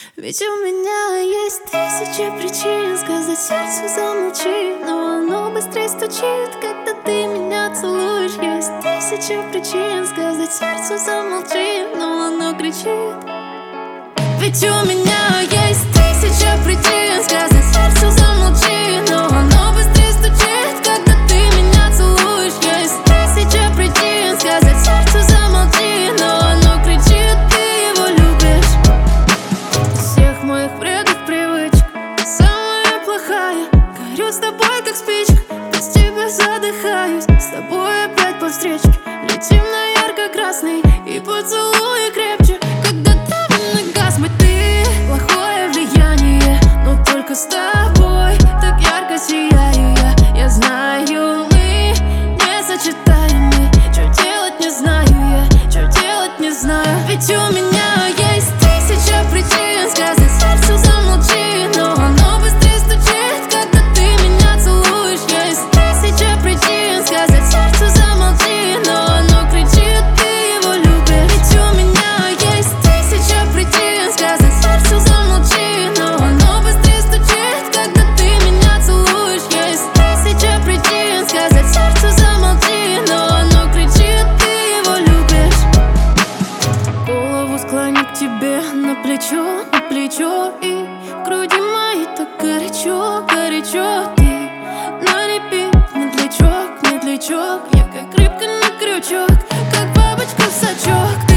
Ведь у меня есть тысячи причин сказать сердцу замолчи, но оно быстрее стучит, когда ты меня целуешь. Есть тысячи причин сказать сердцу замолчи, но оно кричит. Ведь у меня есть тысячи причин сказать сердцу замолчи, но оно быстрее стучит, когда ты меня целуешь. Есть тысячи причин сказать сердцу замолчи, но оно кричит, ты его любишь. Всех моих вредных привычек самая плохая. Горю с тобой, как спичка, без тебя задыхаюсь. С тобой опять по встречке летим на ярко-красный и поцелуй крепче. Когда давим на газ, мы ты плохое влияние, но только с тобой так ярко сияю я знаю, мы несочетаемы. Что делать не знаю я, что делать не знаю. Ведь у меня есть тысяча причин сказать сердцу замолчи, но оно быстрее стучит, когда ты меня целуешь. Есть тысяча причин сказать сердцу замолчи, но оно кричит, ты его любишь. Ведь у меня есть тысяча причин сказать сердцу замолчи, но оно быстрее стучит, когда ты меня целуешь. Есть тысяча причин сказать сердцу замолчи, но оно кричит, ты его любишь. Голову склоню к тебе на плечо и в груди моей так горячо, горячо. Ты на репит, медлячок, медлячок. Я как рыбка на крючок, как бабочка в сачок.